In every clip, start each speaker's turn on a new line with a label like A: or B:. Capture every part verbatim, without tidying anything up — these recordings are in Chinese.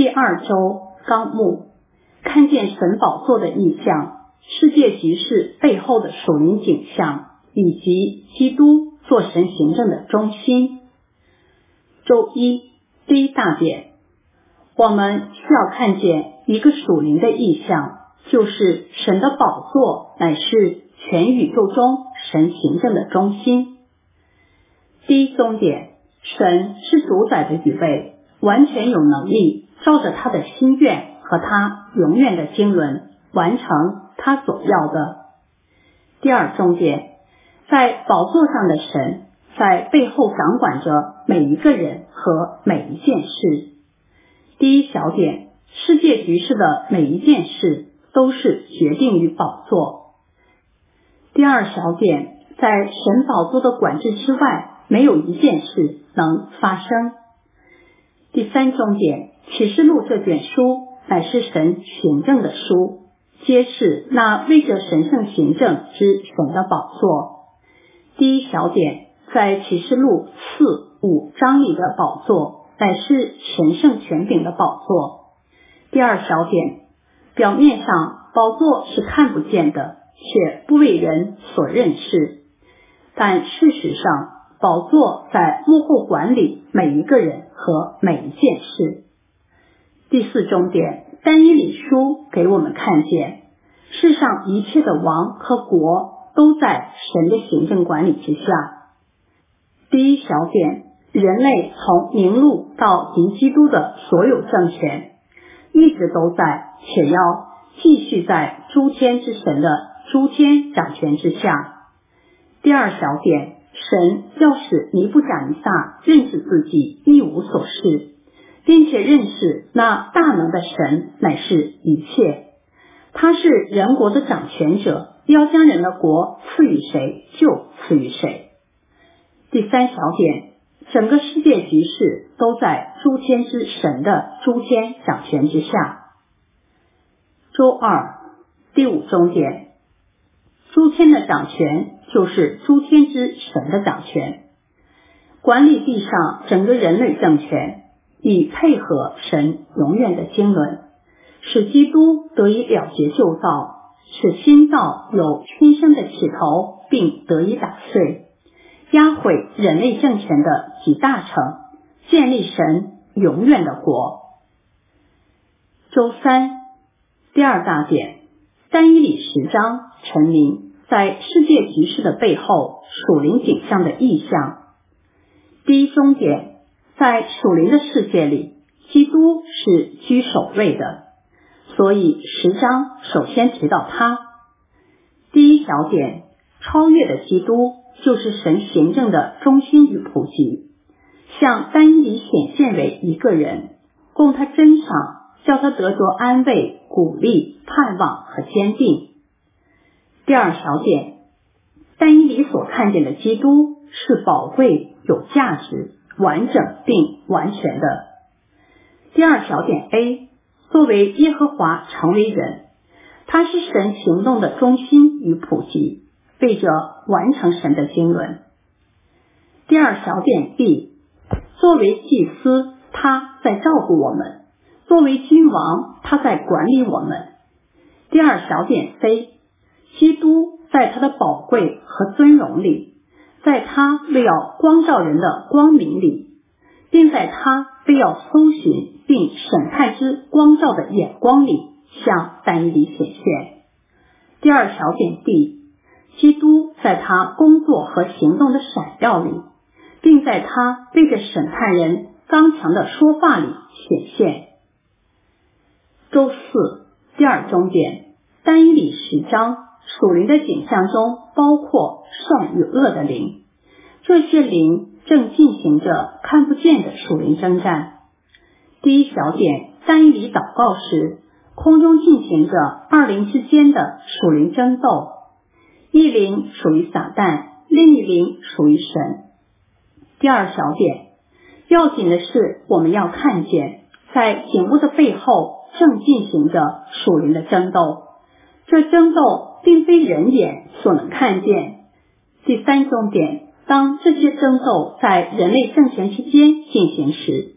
A: 第二周纲目，看见神宝座的意象，世界局势背后的属灵景象，以及基督做神行政的中心。周一第一大点，我们需要看见一个属灵的意象，就是神的宝座乃是全宇宙中神行政的中心。第一宗点，神是主宰的预备，完全有能力照着他的心愿和他永远的经纶完成他所要的。第二重点，在宝座上的神在背后掌管着每一个人和每一件事。第一小点，世界局势的每一件事都是决定于宝座。第二小点，在神宝座的管制之外，没有一件事能发生。第三重点，启示录这卷书乃是神行政的书，揭示那为着神圣行政之神的宝座。第一小点，在启示录四五章里的宝座乃是神圣权柄的宝座。第二小点，表面上宝座是看不见的，却不为人所认识，但事实上宝座在幕后管理每一个人和每一件事。第四重点，但以理书给我们看见世上一切的王和国都在神的行政管理之下。第一小点，人类从凝露到敌基督的所有政权一直都在，且要继续在诸天之神的诸天掌权之下。第二小点，神要使尼布甲尼撒认识自己一无所事，并且认识那大能的神乃是一切，他是人国的掌权者，要将人的国赐予谁就赐予谁。第三小点，整个世界局势都在诸天之神的诸天掌权之下。周二第五重点，诸天的掌权就是诸天之神的掌权，管理地上整个人类政权，以配合神永远的经纶，使基督得以了结旧造，使新造有新生的起头，并得以打碎，压毁人类政权的集大成，建立神永远的国。周三第二大点，但以理十章陈明在世界局势的背后属灵景象的意象。第一中点，在属灵的世界里，基督是居首位的，所以十章首先提到他。第一小点，超越的基督就是神行政的中心与普及，向但以理显现为一个人，供他珍赏，叫他得着安慰、鼓励、盼望和坚定。第二小点，但以理所看见的基督是宝贵、有价值、完整并完全的。第二小点 A， 作为耶和华成为人，他是神行动的中心与普及，为着完成神的经纶。第二小点 B， 作为祭司，他在照顾我们；作为君王，他在管理我们。第二小点 C， 基督在他的宝贵和尊荣里，在他为要光照人的光明里，并在他为要搜寻并审判之光照的眼光里，向但以理显现。第二小点 D， 基督在他工作和行动的闪耀里，并在他为着审判人刚强的说话里显现。周四第二中点，但以理十章属灵的景象中包括圣与恶的灵，这些灵正进行着看不见的属灵征战。第一小点，但以理祷告时，空中进行着二灵之间的属灵争斗，一灵属于撒旦，另一灵属于神。第二小点，要紧的是我们要看见，在景物的背后正进行着属灵的争斗，这争斗并非人眼所能看见。第三重点，当这些争斗在人类政权之间进行时，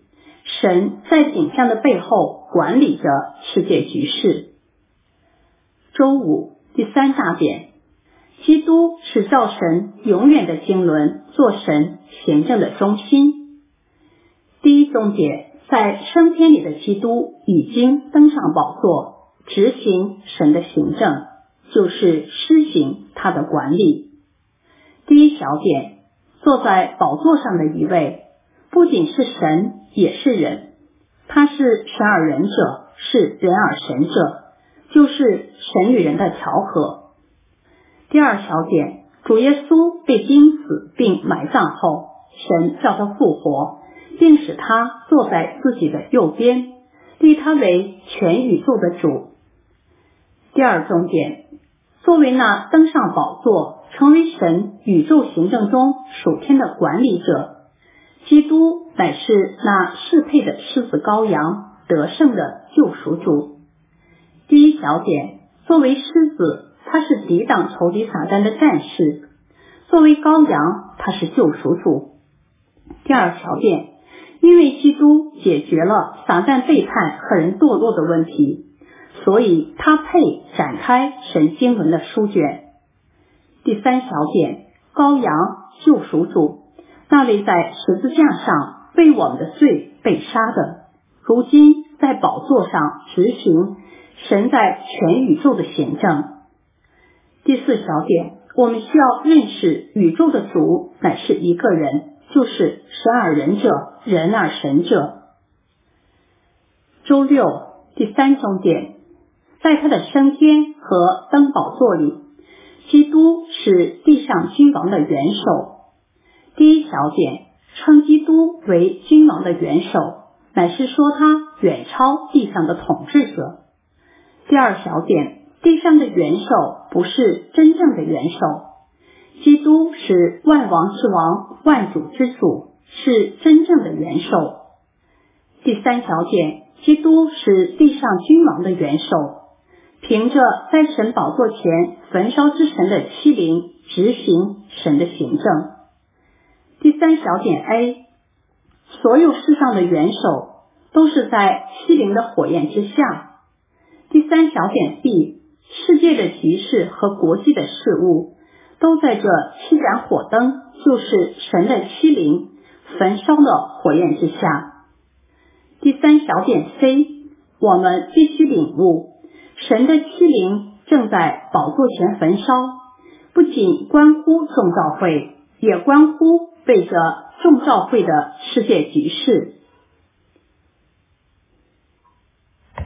A: 神在景象的背后管理着世界局势。周五第三大点，基督是造神永远的经纶，做神行政的中心。第一终结，在升天里的基督已经登上宝座，执行神的行政，就是施行他的管理。第一小点，坐在宝座上的一位，不仅是神，也是人，他是神而人者，是人而神者，就是神与人的调和。第二小点，主耶稣被钉死并埋葬后，神叫他复活，并使他坐在自己的右边，立他为全宇宙的主。第二重点，作为那登上宝座，成为神宇宙行政中属天的管理者，基督乃是那适配的狮子羔羊，得胜的救赎主。第一小点，作为狮子，他是抵挡仇敌撒旦的战士；作为羔羊，他是救赎主。第二小点，因为基督解决了撒旦背叛和人堕落的问题，所以他配展开神经纶的书卷。第三小点，羔羊救赎主，那位在十字架上为我们的罪被杀的，如今在宝座上执行神在全宇宙的行政。第四小点，我们需要认识宇宙的主乃是一个人，就是神而人者，人而神者。周六第三重点，在他的升天和登宝座里，基督是地上君王的元首。第一小点，称基督为君王的元首，乃是说他远超地上的统治者。第二小点，地上的元首不是真正的元首，基督是万王之王，万主之主，是真正的元首。第三小点，基督是地上君王的元首，凭着在神宝座前焚烧之神的欺凌，执行神的行政。第三小点 A， 所有世上的元首都是在欺凌的火焰之下。第三小点 B， 世界的局势和国际的事物都在这七盏火灯，就是神的欺凌焚烧的火焰之下。第三小点 C， 我们必须领悟，神的欺凌正在宝座前焚烧，不仅关乎众召会，也关乎为着众召会的世界局势，